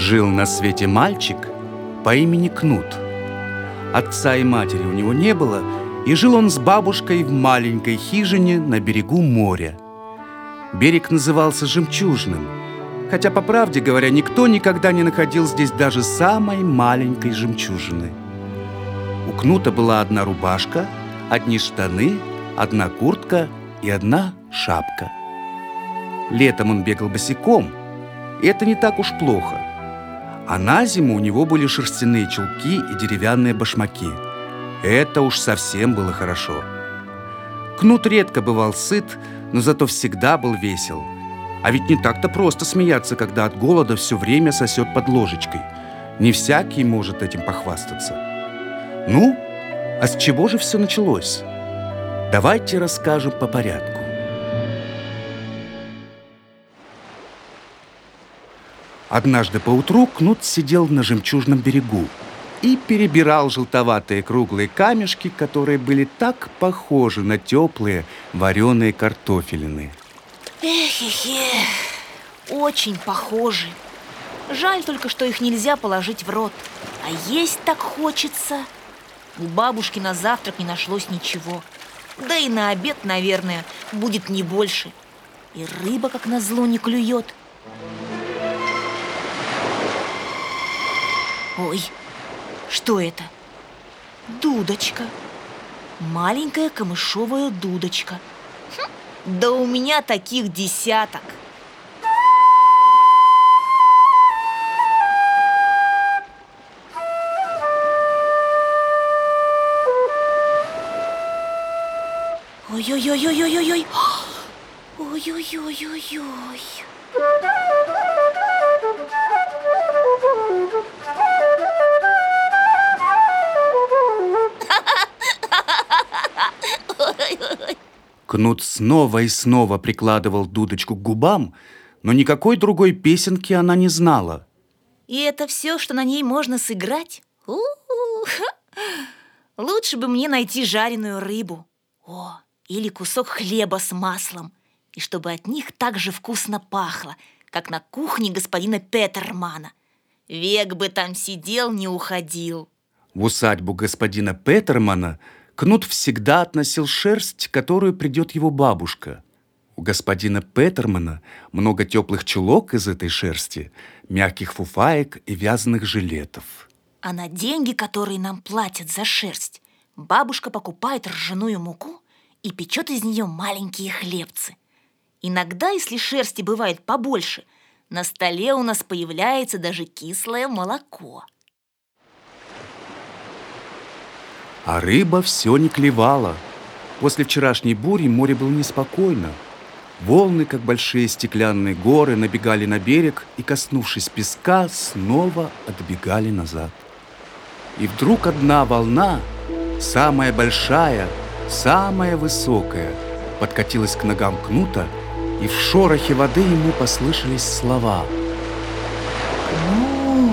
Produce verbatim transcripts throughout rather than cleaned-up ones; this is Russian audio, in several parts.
Жил на свете мальчик по имени Кнут. Отца и матери у него не было, и жил он с бабушкой в маленькой хижине на берегу моря. Берег назывался Жемчужным, хотя, по правде говоря, никто никогда не находил здесь даже самой маленькой жемчужины. У Кнута была одна рубашка, одни штаны, одна куртка и одна шапка. Летом он бегал босиком, и это не так уж плохо. А на зиму у него были шерстяные чулки и деревянные башмаки. Это уж совсем было хорошо. Кнут редко бывал сыт, но зато всегда был весел. А ведь не так-то просто смеяться, когда от голода все время сосет под ложечкой. Не всякий может этим похвастаться. Ну, а с чего же все началось? Давайте расскажем по порядку. Однажды поутру Кнут сидел на жемчужном берегу и перебирал желтоватые круглые камешки, которые были так похожи на теплые вареные картофелины. Эх-эх-эх, очень похожи. Жаль только, что их нельзя положить в рот. А есть так хочется. У бабушки на завтрак не нашлось ничего. Да и на обед, наверное, будет не больше. И рыба, как назло, не клюет. Ой, что это? Дудочка. Маленькая камышовая дудочка. Хм, да у меня таких десяток. Ой-ой-ой-ой-ой-ой-ой. Ой-ой-ой-ой-ой. Кнут снова и снова прикладывал дудочку к губам, но никакой другой песенки она не знала. И это все, что на ней можно сыграть? У-у-у. Лучше бы мне найти жареную рыбу. О, или кусок хлеба с маслом. И чтобы от них так же вкусно пахло, как на кухне господина Петермана. Век бы там сидел, не уходил. В усадьбу господина Петермана Кнут всегда относил шерсть, которую придет его бабушка. У господина Петермана много теплых чулок из этой шерсти, мягких фуфаек и вязаных жилетов. А на деньги, которые нам платят за шерсть, бабушка покупает ржаную муку и печет из нее маленькие хлебцы. Иногда, если шерсти бывает побольше, на столе у нас появляется даже кислое молоко. А рыба все не клевала. После вчерашней бури море было неспокойно. Волны, как большие стеклянные горы, набегали на берег и, коснувшись песка, снова отбегали назад. И вдруг одна волна, самая большая, самая высокая, подкатилась к ногам Кнута, и в шорохе воды ему послышались слова. «Кнут!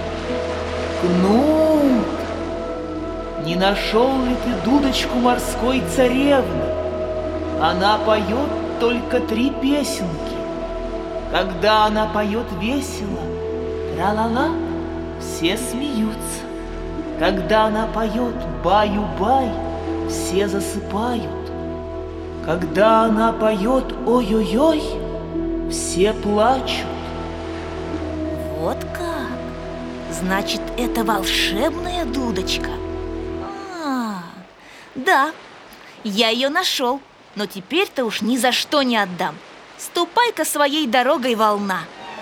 Кнут! Не нашел ли ты дудочку морской царевны? Она поет только три песенки. Когда она поет весело, тра-ла-ла, все смеются. Когда она поет баю-бай, все засыпают. Когда она поет ой-ой-ой, все плачут». Вот как? Значит, это волшебная дудочка? А, да, я ее нашел, но теперь-то уж ни за что не отдам. Ступай-ка своей дорогой, волна.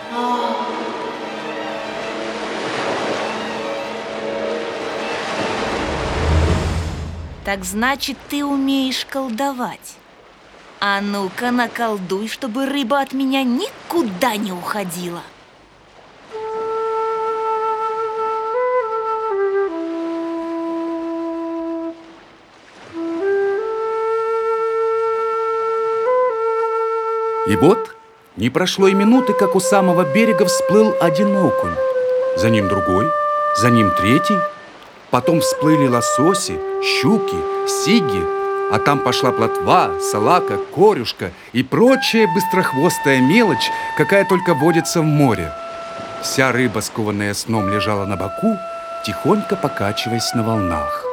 Так значит, ты умеешь колдовать. А ну-ка, наколдуй, чтобы рыба от меня никуда не уходила. И вот не прошло и минуты, как у самого берега всплыл один окунь. За ним другой, за ним третий. Потом всплыли лососи, щуки, сиги, а там пошла плотва, салака, корюшка и прочая быстрохвостая мелочь, какая только водится в море. Вся рыба, скованная сном, лежала на боку, тихонько покачиваясь на волнах.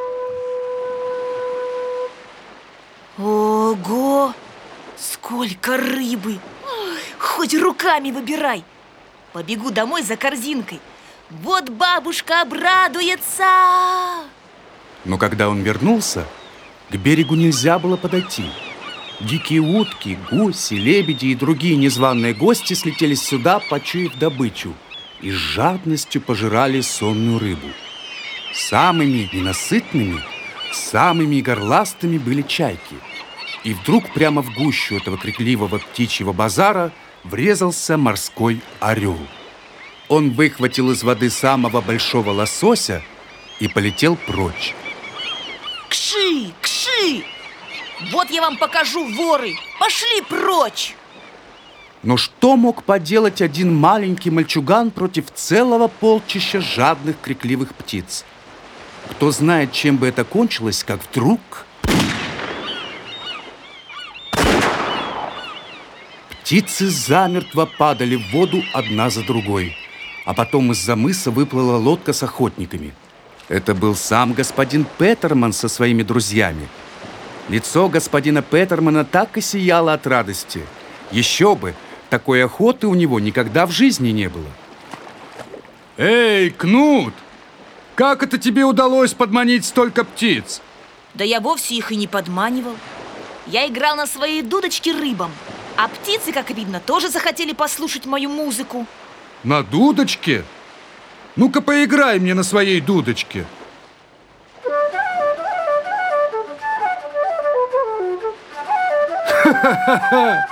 Ого! Сколько рыбы! Хоть руками выбирай! Побегу домой за корзинкой. Вот бабушка обрадуется! Но когда он вернулся, к берегу нельзя было подойти. Дикие утки, гуси, лебеди и другие незваные гости слетелись сюда, почуяв добычу, и с жадностью пожирали сонную рыбу. Самыми ненасытными, самыми горластыми были чайки. И вдруг прямо в гущу этого крикливого птичьего базара врезался морской орел. Он выхватил из воды самого большого лосося и полетел прочь. Кши, кши! Вот я вам покажу, воры! Пошли прочь! Но что мог поделать один маленький мальчуган против целого полчища жадных крикливых птиц? Кто знает, чем бы это кончилось, как вдруг... Птицы замертво падали в воду одна за другой, а потом из-за мыса выплыла лодка с охотниками. Это был сам господин Петерман со своими друзьями. Лицо господина Петермана так и сияло от радости. Еще бы, такой охоты у него никогда в жизни не было. Эй, Кнут! Как это тебе удалось подманить столько птиц? Да я вовсе их и не подманивал. Я играл на своей дудочке рыбам, а птицы, как видно, тоже захотели послушать мою музыку. На дудочке? Ну-ка, поиграй мне на своей дудочке. Ха-ха-ха!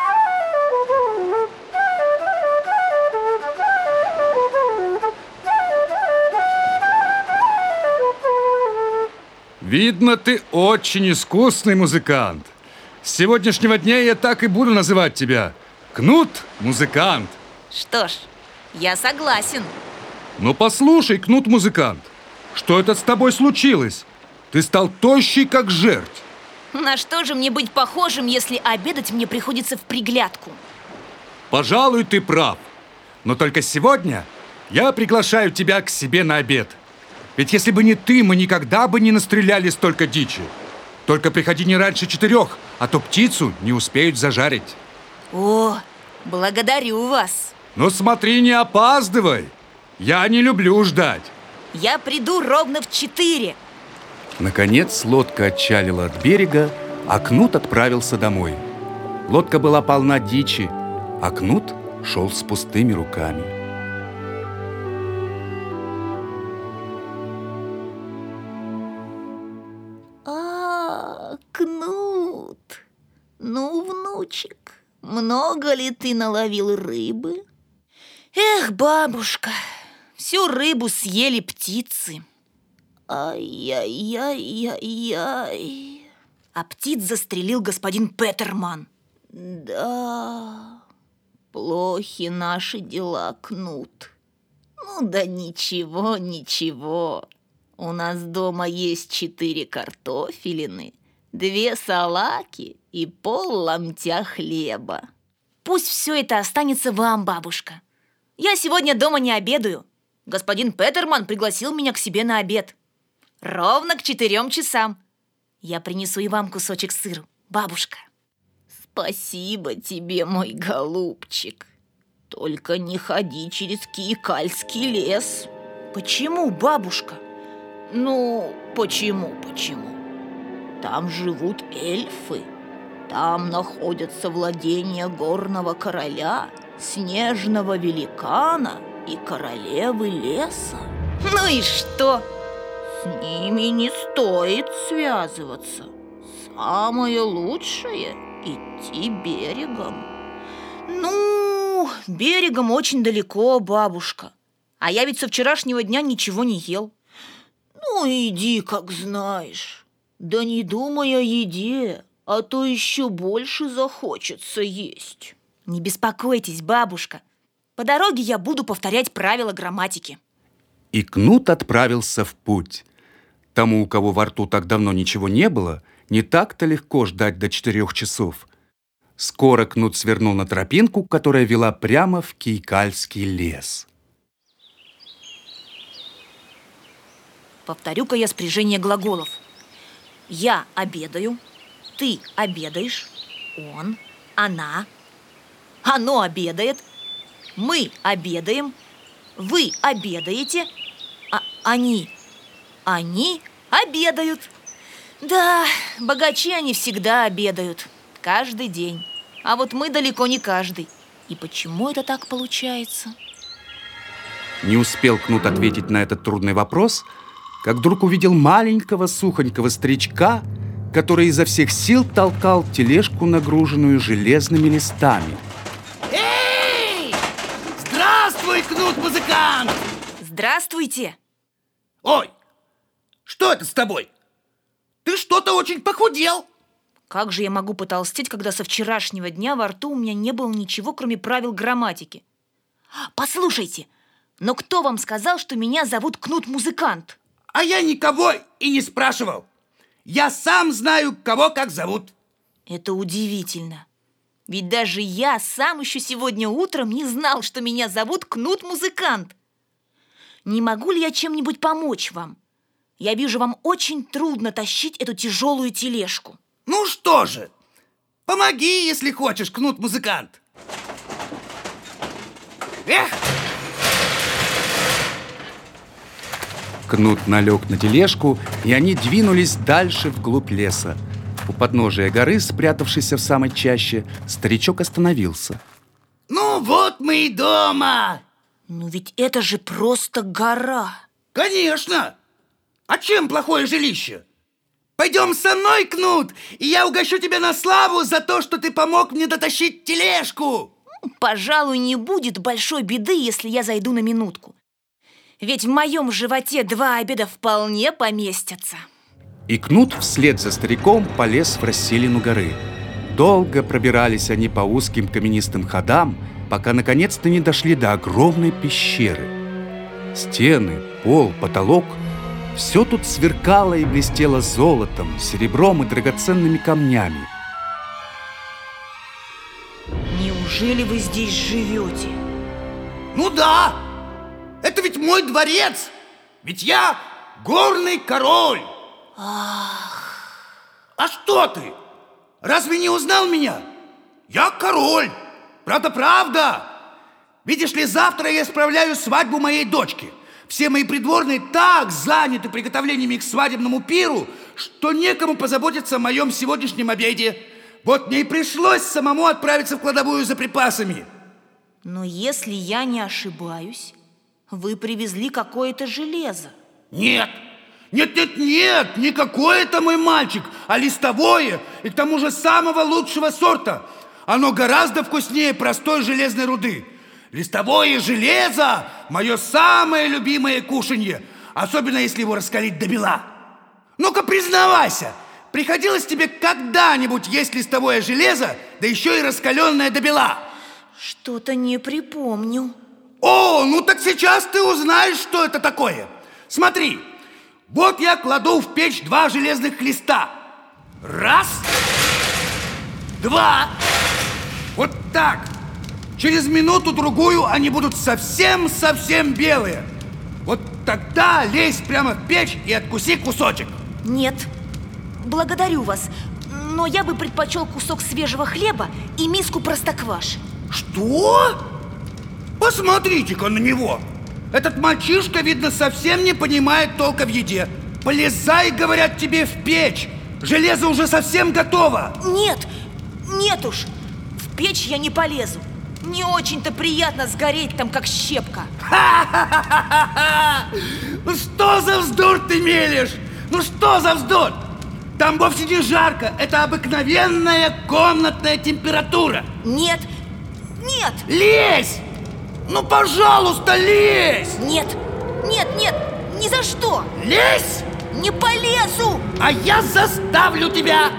Видно, ты очень искусный музыкант. С сегодняшнего дня я так и буду называть тебя. Кнут-музыкант. Что ж, я согласен. Ну послушай, Кнут-музыкант, что это с тобой случилось? Ты стал тощий, как жерть. На что же мне быть похожим, если обедать мне приходится в приглядку? Пожалуй, ты прав. Но только сегодня я приглашаю тебя к себе на обед. Ведь если бы не ты, мы никогда бы не настреляли столько дичи. Только приходи не раньше четырех, а то птицу не успеют зажарить. О, благодарю вас. Но смотри, не опаздывай. Я не люблю ждать. Я приду ровно в четыре. Наконец лодка отчалила от берега, а Кнут отправился домой. Лодка была полна дичи, а Кнут шел с пустыми руками. А, Кнут, ну, внучек, много ли ты наловил рыбы? Эх, бабушка, всю рыбу съели птицы. Ай-яй-яй-яй-яй. А птиц застрелил господин Петерман. Да, плохи наши дела, Кнут. Ну да ничего, ничего. У нас дома есть четыре картофелины, две салаки и пол ломтя хлеба. Пусть все это останется вам, бабушка. Я сегодня дома не обедаю. Господин Петерман пригласил меня к себе на обед. Ровно к четырем часам. Я принесу и вам кусочек сыра, бабушка. Спасибо тебе, мой голубчик. Только не ходи через Киикальский лес. Почему, бабушка? Ну, почему, почему? Там живут эльфы. Там находятся владения горного короля, снежного великана и королевы леса. Ну и что? С ними не стоит связываться. Самое лучшее – идти берегом. Ну, берегом очень далеко, бабушка. А я ведь со вчерашнего дня ничего не ел. Ну, иди, как знаешь. Да не думай о еде, а то еще больше захочется есть. Не беспокойтесь, бабушка. По дороге я буду повторять правила грамматики. И Кнут отправился в путь. Тому, у кого во рту так давно ничего не было, не так-то легко ждать до четырех часов. Скоро Кнут свернул на тропинку, которая вела прямо в Киикальский лес. Повторю-ка я спряжение глаголов. Я обедаю, ты обедаешь, он, она, оно обедает, мы обедаем, вы обедаете, а они, они обедают. Да, богачи они всегда обедают, каждый день. А вот мы далеко не каждый. И почему это так получается? Не успел Кнут ответить на этот трудный вопрос, как вдруг увидел маленького сухонького старичка, который изо всех сил толкал тележку, нагруженную железными листами. Эй! Здравствуй, Кнут-музыкант! Здравствуйте! Ой, что это с тобой? Ты что-то очень похудел. Как же я могу потолстеть, когда со вчерашнего дня во рту у меня не было ничего, кроме правил грамматики? Послушайте, но кто вам сказал, что меня зовут Кнут-музыкант? А я никого и не спрашивал. Я сам знаю, кого как зовут. Это удивительно. Ведь даже я сам еще сегодня утром не знал, что меня зовут Кнут-музыкант. Не могу ли я чем-нибудь помочь вам? Я вижу, вам очень трудно тащить эту тяжелую тележку. Ну что же, помоги, если хочешь, Кнут-музыкант. Эх! Кнут налег на тележку, и они двинулись дальше вглубь леса. У подножия горы, спрятавшейся в самой чаще, старичок остановился. Ну вот мы и дома. Ну ведь это же просто гора. Конечно. А чем плохое жилище? Пойдем со мной, Кнут, и я угощу тебя на славу за то, что ты помог мне дотащить тележку. Пожалуй, не будет большой беды, если я зайду на минутку. Ведь в моем животе два обеда вполне поместятся. И Кнут вслед за стариком полез в расселину горы. Долго пробирались они по узким каменистым ходам, пока наконец-то не дошли до огромной пещеры. Стены, пол, потолок — все тут сверкало и блестело золотом, серебром и драгоценными камнями. Неужели вы здесь живете? Ну да, это ведь мой дворец. Ведь я горный король. Ах. А что ты? Разве не узнал меня? Я король. Правда-правда. Видишь ли, завтра я справляю свадьбу моей дочки. Все мои придворные так заняты приготовлениями к свадебному пиру, что некому позаботиться о моем сегодняшнем обеде. Вот мне и пришлось самому отправиться в кладовую за припасами. Но если я не ошибаюсь, вы привезли какое-то железо. Нет, нет, нет, нет, не какое-то, мой мальчик, а листовое, и к тому же самого лучшего сорта. Оно гораздо вкуснее простой железной руды. Листовое железо – мое самое любимое кушанье, особенно если его раскалить до бела. Ну-ка, признавайся, приходилось тебе когда-нибудь есть листовое железо, да еще и раскаленное до бела? Что-то не припомню. О, ну так сейчас ты узнаешь, что это такое. Смотри, вот я кладу в печь два железных листа. Раз, два, вот так. Через минуту-другую они будут совсем-совсем белые. Вот тогда лезь прямо в печь и откуси кусочек. Нет, благодарю вас, но я бы предпочел кусок свежего хлеба и миску простокваши. Что? Посмотрите-ка на него. Этот мальчишка, видно, совсем не понимает толка в еде. Полезай, говорят тебе, в печь. Железо уже совсем готово. Нет, нет уж, в печь я не полезу. Не очень-то приятно сгореть там, как щепка. Ха-ха-ха-ха-ха! Ну что за вздор ты мелешь? Ну что за вздор? Там вовсе не жарко, это обыкновенная комнатная температура. Нет, нет! Лезь! Ну, пожалуйста, лезь! Нет, нет, нет, ни за что! Лезь! Не полезу! А я заставлю тебя!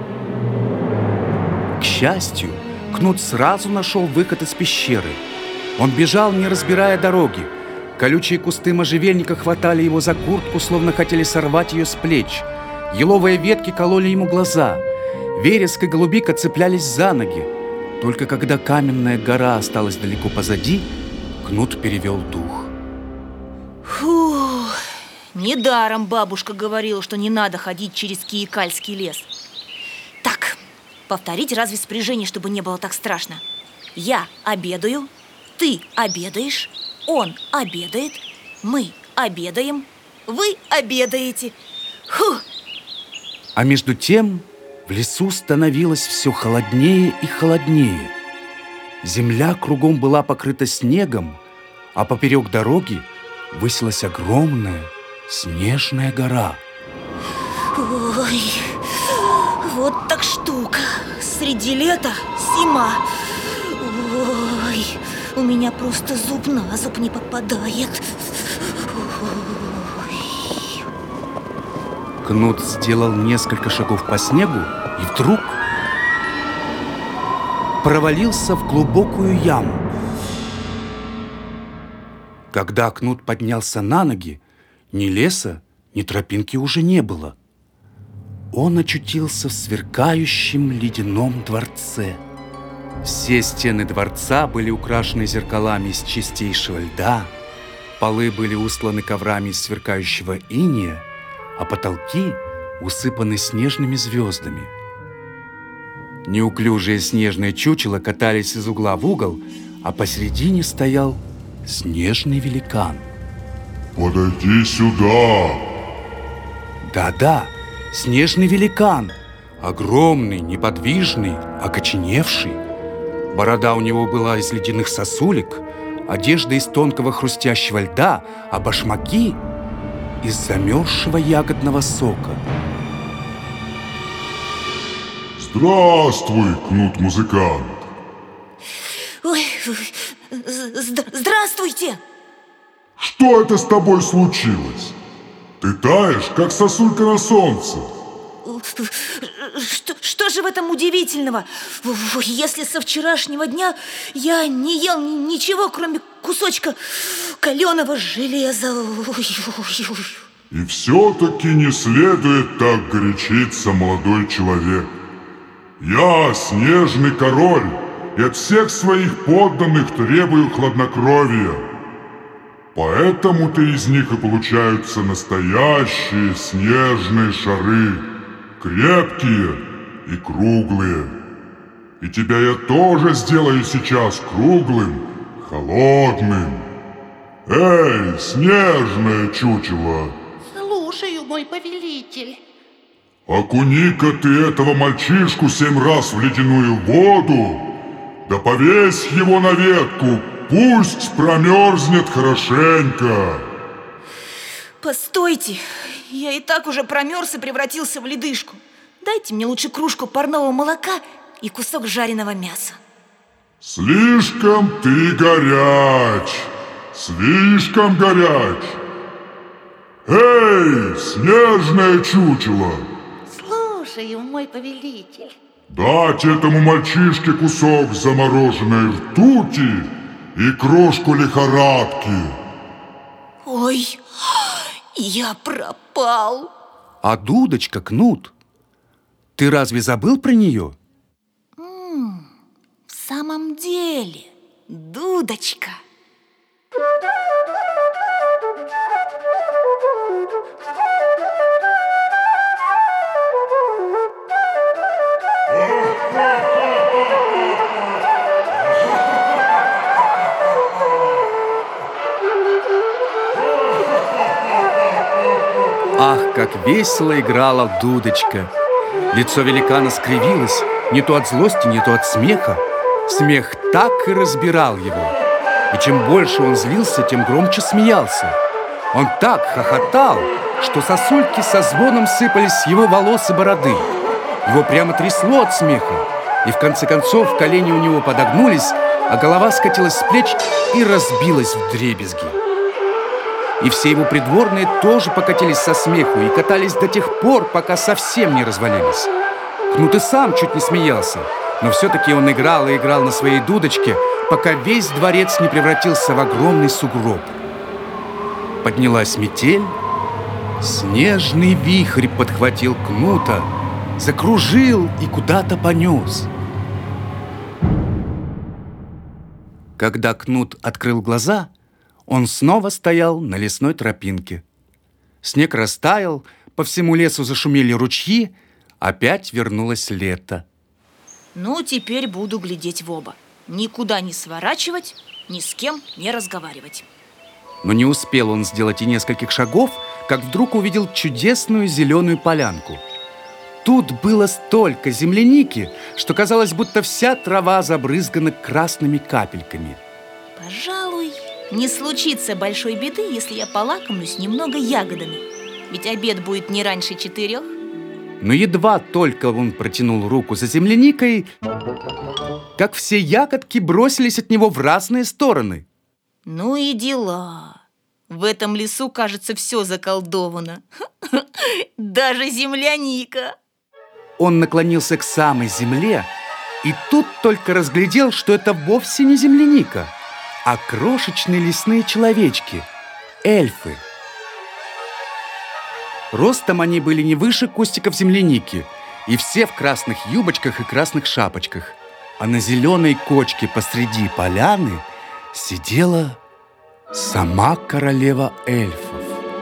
К счастью, Кнут сразу нашел выход из пещеры. Он бежал, не разбирая дороги. Колючие кусты можжевельника хватали его за куртку, словно хотели сорвать ее с плеч. Еловые ветки кололи ему глаза. Вереск и голубика цеплялись за ноги. Только когда каменная гора осталась далеко позади, Кнут перевел дух. Фух, недаром бабушка говорила, что не надо ходить через Киекальский лес. Так, повторить разве спряжение, чтобы не было так страшно. Я обедаю, ты обедаешь, он обедает, мы обедаем, вы обедаете. Фух. А между тем в лесу становилось все холоднее и холоднее. Земля кругом была покрыта снегом, а поперек дороги высилась огромная снежная гора. Ой, вот так штука. Среди лета зима. Ой, у меня просто зуб на зуб не попадает. Ой. Кнут сделал несколько шагов по снегу и вдруг провалился в глубокую яму. Когда Кнут поднялся на ноги, ни леса, ни тропинки уже не было. Он очутился в сверкающем ледяном дворце. Все стены дворца были украшены зеркалами из чистейшего льда, полы были устланы коврами из сверкающего инея, а потолки усыпаны снежными звездами. Неуклюжие снежные чучела катались из угла в угол, а посередине стоял снежный великан. Подойди сюда. Да-да, снежный великан, огромный, неподвижный, окоченевший. Борода у него была из ледяных сосулек, одежда из тонкого хрустящего льда, а башмаки из замерзшего ягодного сока. Здравствуй, Кнут-музыкант. Ой, зд- здравствуйте! Что это с тобой случилось? Ты таешь, как сосулька на солнце. Что, что же в этом удивительного? Если со вчерашнего дня я не ел ни- ничего, кроме кусочка каленого железа. И все-таки не следует так горячиться, молодой человек. Я снежный король, и от всех своих подданных требую хладнокровия. Поэтому-то из них и получаются настоящие снежные шары, крепкие и круглые. И тебя я тоже сделаю сейчас круглым, холодным. Эй, снежное чучело! Слушаю, мой повелитель. Окуни-ка ты этого мальчишку семь раз в ледяную воду, да повесь его на ветку, пусть промерзнет хорошенько. Постойте, я и так уже промерз и превратился в ледышку. Дайте мне лучше кружку парного молока и кусок жареного мяса. Слишком ты горяч, слишком горяч. Эй, снежное чучело! Слушаю, мой повелитель. Дать этому мальчишке кусок замороженной ртути и крошку лихорадки. Ой, я пропал. А дудочка, Кнут, ты разве забыл про нее? В самом деле, дудочка. Ах, как весело играла дудочка! Лицо великана скривилось, не то от злости, не то от смеха. Смех так и разбирал его. И чем больше он злился, тем громче смеялся. Он так хохотал, что сосульки со звоном сыпались с его волос и бороды. Его прямо трясло от смеха. И в конце концов колени у него подогнулись, а голова скатилась с плеч и разбилась вдребезги. И все его придворные тоже покатились со смеху и катались до тех пор, пока совсем не развалились. Кнут и сам чуть не смеялся, но все-таки он играл и играл на своей дудочке, пока весь дворец не превратился в огромный сугроб. Поднялась метель, снежный вихрь подхватил Кнута, закружил и куда-то понес. Когда Кнут открыл глаза, он снова стоял на лесной тропинке. Снег растаял, по всему лесу зашумели ручьи, опять вернулось лето. Ну, теперь буду глядеть в оба. Никуда не сворачивать, ни с кем не разговаривать. Но не успел он сделать и нескольких шагов, как вдруг увидел чудесную зеленую полянку. Тут было столько земляники, что казалось, будто вся трава забрызгана красными капельками. Пожалуй, не случится большой беды, если я полакомлюсь немного ягодами. Ведь обед будет не раньше четырех. Но едва только он протянул руку за земляникой, как все ягодки бросились от него в разные стороны. Ну и дела. В этом лесу, кажется, все заколдовано. Даже земляника. Он наклонился к самой земле и тут только разглядел, что это вовсе не земляника, а крошечные лесные человечки – эльфы. Ростом они были не выше кустиков земляники, и все в красных юбочках и красных шапочках. А на зеленой кочке посреди поляны сидела сама королева эльфов.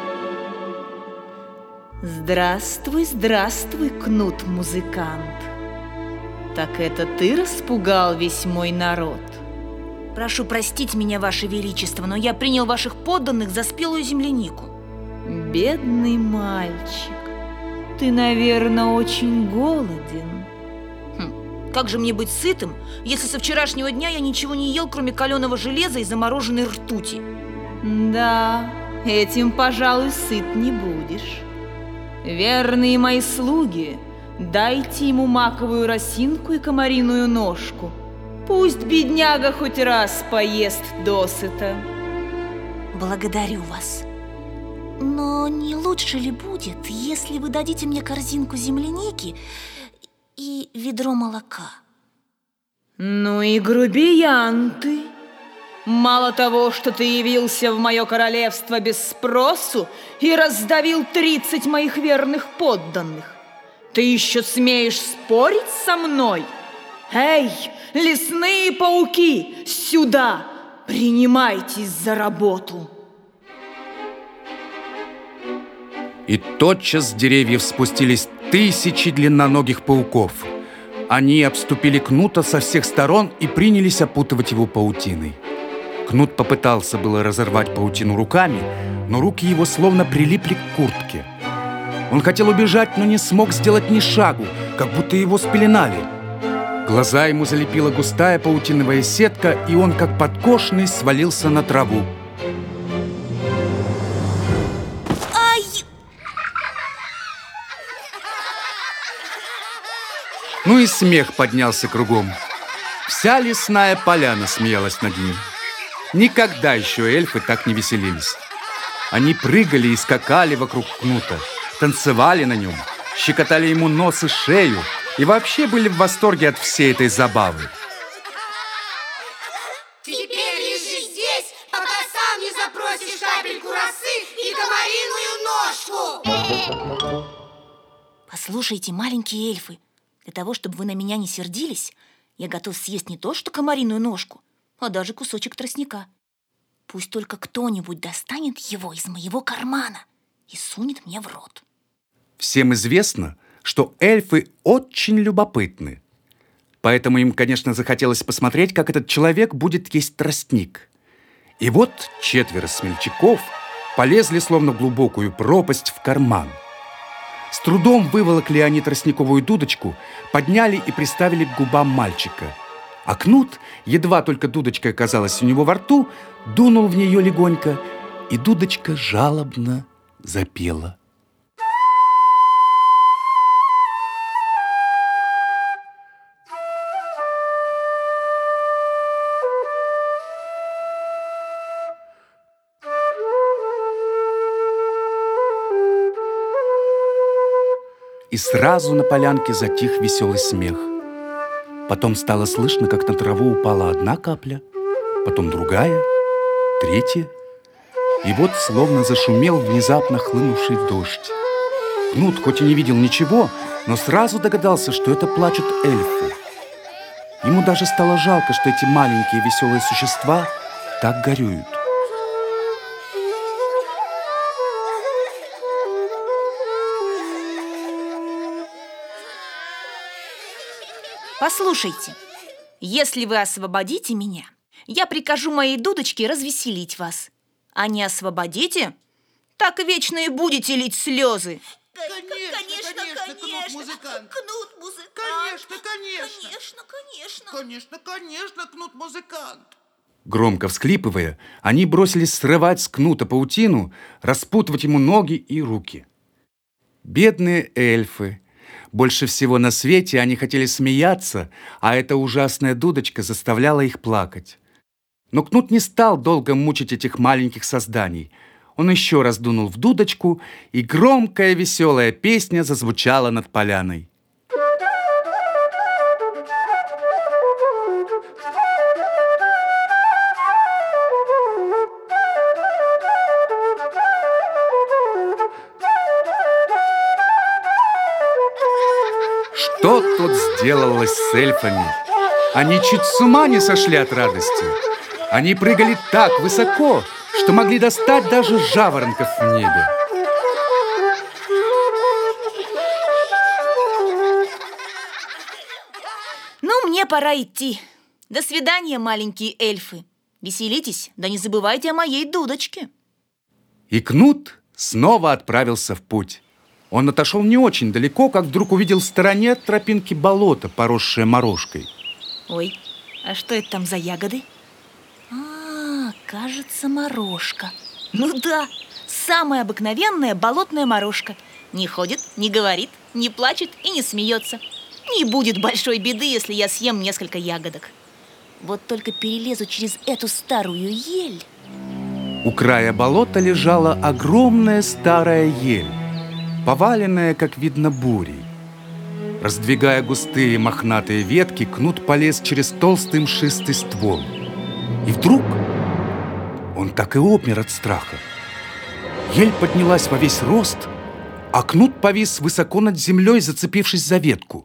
Здравствуй, здравствуй, Кнут-музыкант. Так это ты распугал весь мой народ? Прошу простить меня, Ваше Величество, но я принял ваших подданных за спелую землянику. Бедный мальчик, ты, наверное, очень голоден. Хм, как же мне быть сытым, если со вчерашнего дня я ничего не ел, кроме каленого железа и замороженной ртути? Да, этим, пожалуй, сыт не будешь. Верные мои слуги, дайте ему маковую росинку и комариную ножку. Пусть бедняга хоть раз поест досыта. Благодарю вас. Но не лучше ли будет, если вы дадите мне корзинку земляники и ведро молока? Ну и грубиян ты. Мало того, что ты явился в мое королевство без спросу и раздавил тридцать моих верных подданных, ты еще смеешь спорить со мной? Эй, лесные пауки, сюда! Принимайтесь за работу! И тотчас с деревьев спустились тысячи длинноногих пауков. Они обступили Кнута со всех сторон и принялись опутывать его паутиной. Кнут попытался было разорвать паутину руками, но руки его словно прилипли к куртке. Он хотел убежать, но не смог сделать ни шагу, как будто его спеленали. Глаза ему залепила густая паутиновая сетка, и он, как подкошенный, свалился на траву. Ай! Ну и смех поднялся кругом. Вся лесная поляна смеялась над ним. Никогда еще эльфы так не веселились. Они прыгали и скакали вокруг Кнута, танцевали на нем, щекотали ему нос и шею и вообще были в восторге от всей этой забавы. Теперь лежи здесь, пока сам не запросишь капельку росы и комариную ножку. Послушайте, маленькие эльфы, для того, чтобы вы на меня не сердились, я готов съесть не то что комариную ножку, а даже кусочек тростника. Пусть только кто-нибудь достанет его из моего кармана и сунет мне в рот. Всем известно, что эльфы очень любопытны. Поэтому им, конечно, захотелось посмотреть, как этот человек будет есть тростник. И вот четверо смельчаков полезли, словно в глубокую пропасть, в карман. С трудом выволокли они тростниковую дудочку, подняли и приставили к губам мальчика. А Кнут, едва только дудочка оказалась у него во рту, дунул в нее легонько, и дудочка жалобно запела. И сразу на полянке затих веселый смех. Потом стало слышно, как на траву упала одна капля, потом другая, третья. И вот словно зашумел внезапно хлынувший дождь. Кнут хоть и не видел ничего, но сразу догадался, что это плачут эльфы. Ему даже стало жалко, что эти маленькие веселые существа так горюют. Послушайте, если вы освободите меня, я прикажу моей дудочке развеселить вас. А не освободите, так вечно и будете лить слезы. Конечно, конечно, кнут-музыкант. Кнут-музыкант. Конечно, конечно. Конечно, конечно. Конечно, конечно, кнут-музыкант. Громко всхлипывая, они бросились срывать с кнута паутину, распутывать ему ноги и руки. Бедные эльфы. Больше всего на свете они хотели смеяться, а эта ужасная дудочка заставляла их плакать. Но кнут не стал долго мучить этих маленьких созданий. Он еще раз дунул в дудочку, и громкая веселая песня зазвучала над поляной. Что тут сделалось с эльфами? Они чуть с ума не сошли от радости. Они прыгали так высоко, что могли достать даже жаворонков в небе. Ну, мне пора идти. До свидания, маленькие эльфы. Веселитесь, да не забывайте о моей дудочке. И кнут снова отправился в путь. Он отошел не очень далеко, как вдруг увидел в стороне от тропинки болото, поросшее морожкой. Ой, а что это там за ягоды? А, кажется, морожка. Ну да, самая обыкновенная болотная морожка. Не ходит, не говорит, не плачет и не смеется. Не будет большой беды, если я съем несколько ягодок. Вот только перелезу через эту старую ель. У края болота лежала огромная старая ель, поваленная, как видно, бурей. Раздвигая густые мохнатые ветки, кнут полез через толстый мшистый ствол. И вдруг он так и обмер от страха. Ель поднялась во весь рост, а кнут повис высоко над землей, зацепившись за ветку.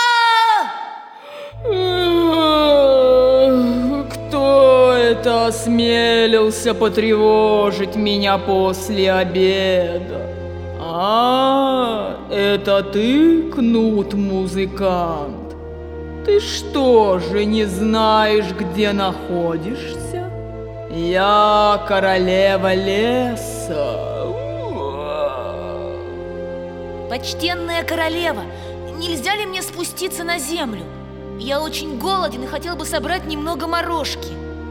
Кто это осмелился потревожить меня после обеда? А, это ты, кнут-музыкант? Ты что же не знаешь, где находишься? Я королева леса. Почтенная королева, нельзя ли мне спуститься на землю? Я очень голоден и хотел бы собрать немного морожки.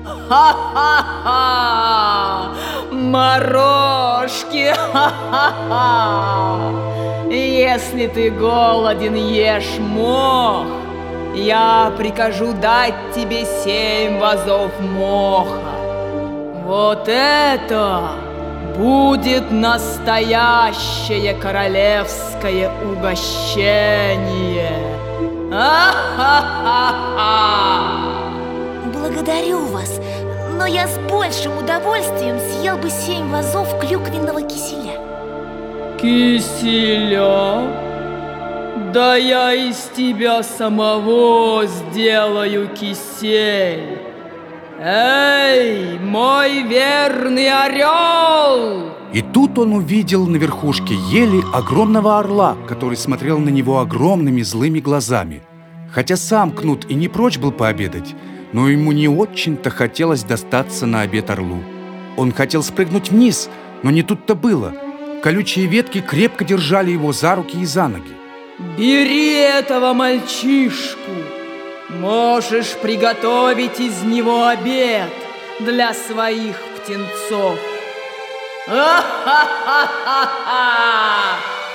Ха-ха-ха! Морожки! Ха-ха-ха! Если ты голоден, ешь мох. Я прикажу дать тебе семь вазов моха. Вот это будет настоящее королевское угощение. А-ха-ха-ха! Благодарю вас, но я с большим удовольствием съел бы семь вазов клюквенного киселя. Киселя? Да я из тебя самого сделаю кисель. Эй, мой верный орел! И тут он увидел на верхушке ели огромного орла, который смотрел на него огромными злыми глазами. Хотя сам кнут и не прочь был пообедать, но ему не очень-то хотелось достаться на обед орлу. Он хотел спрыгнуть вниз, но не тут-то было. Колючие ветки крепко держали его за руки и за ноги. Бери этого мальчишку. Можешь приготовить из него обед для своих птенцов. А-ха-ха-ха-ха!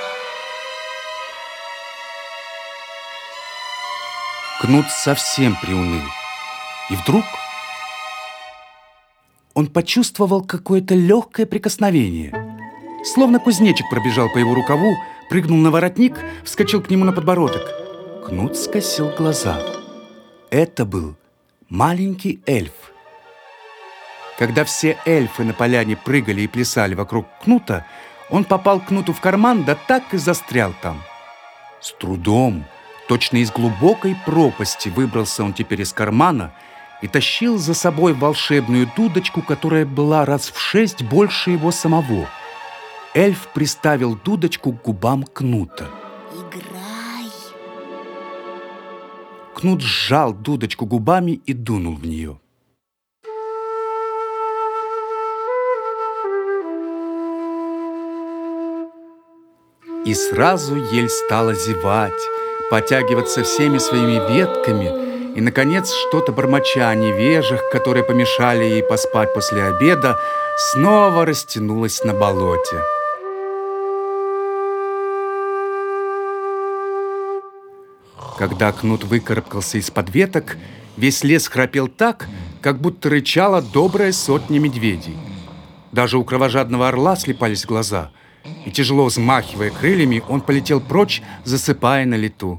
Кнут совсем приуныл. И вдруг он почувствовал какое-то легкое прикосновение. Словно кузнечик пробежал по его рукаву, прыгнул на воротник, вскочил к нему на подбородок. Кнут скосил глаза. Это был маленький эльф. Когда все эльфы на поляне прыгали и плясали вокруг кнута, он попал кнуту в карман, да так и застрял там. С трудом, точно из глубокой пропасти, выбрался он теперь из кармана и тащил за собой волшебную дудочку, которая была раз в шесть больше его самого. Эльф приставил дудочку к губам кнута. Играй. Кнут сжал дудочку губами и дунул в нее. И сразу ель стала зевать, потягиваться всеми своими ветками, и, наконец, что-то бормоча о невежах, которые помешали ей поспать после обеда, снова растянулась на болоте. Когда Кнут выкарабкался из-под веток, весь лес храпел так, как будто рычала добрая сотня медведей. Даже у кровожадного орла слипались глаза, и, тяжело взмахивая крыльями, он полетел прочь, засыпая на лету.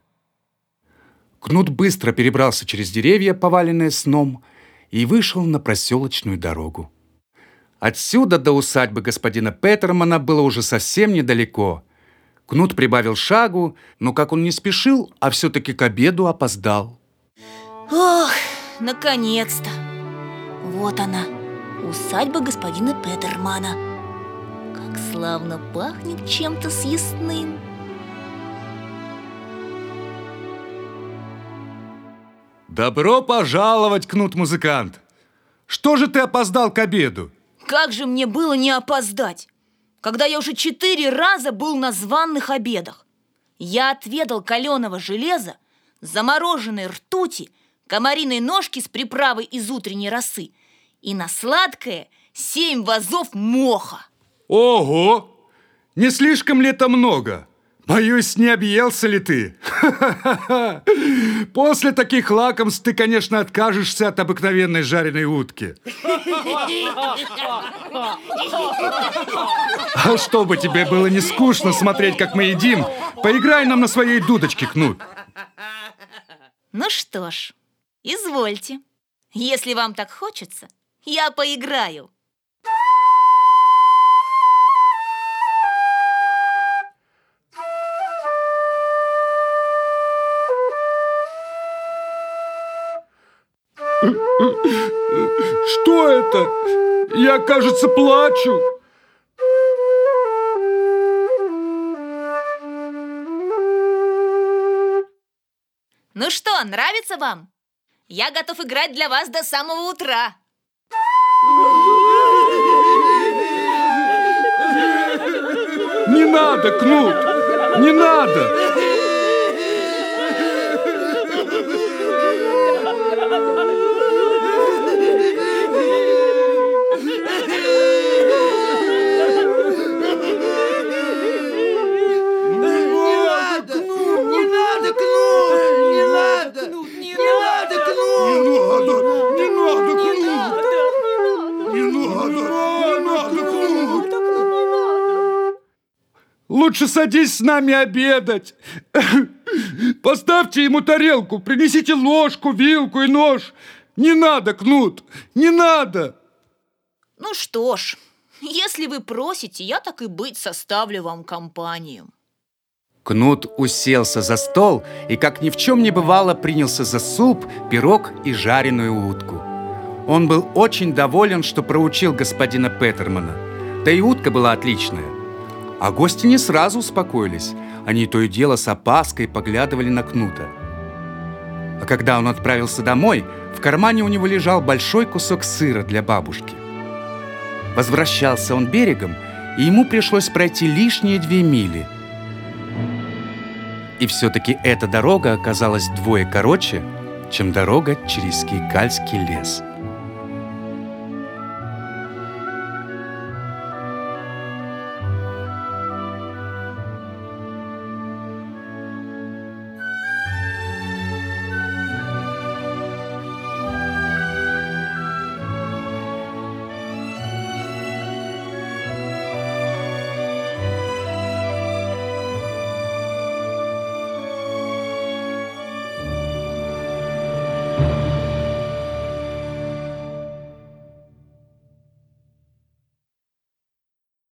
Кнут быстро перебрался через деревья, поваленные сном, и вышел на проселочную дорогу. Отсюда до усадьбы господина Петермана было уже совсем недалеко. Кнут прибавил шагу, но как он не спешил, а все-таки к обеду опоздал. Ох, наконец-то! Вот она, усадьба господина Петермана. Как славно пахнет чем-то съестным. Добро пожаловать, Кнут-музыкант! Что же ты опоздал к обеду? Как же мне было не опоздать, когда я уже четыре раза был на званых обедах. Я отведал каленого железа, замороженной ртути, комариной ножки с приправой из утренней росы и на сладкое семь вазов моха. Ого! Не слишком ли это много? Боюсь, не объелся ли ты? После таких лакомств ты, конечно, откажешься от обыкновенной жареной утки. А чтобы тебе было не скучно смотреть, как мы едим, поиграй нам на своей дудочке, Кнут. Ну что ж, извольте. Если вам так хочется, я поиграю. Что это? Я, кажется, плачу. Ну что, нравится вам? Я готов играть для вас до самого утра. Не надо, Кнут! Не надо! Лучше садись с нами обедать. Поставьте ему тарелку, принесите ложку, вилку и нож. Не надо, Кнут, не надо. Ну что ж, если вы просите, я так и быть составлю вам компанию. Кнут уселся за стол и, как ни в чем не бывало, принялся за суп, пирог и жареную утку. Он был очень доволен, что проучил господина Петермана. Да и утка была отличная. А гости не сразу успокоились. Они то и дело с опаской поглядывали на Кнута. А когда он отправился домой, в кармане у него лежал большой кусок сыра для бабушки. Возвращался он берегом, и ему пришлось пройти лишние две мили. И все-таки эта дорога оказалась вдвое короче, чем дорога через Кейкальский лес.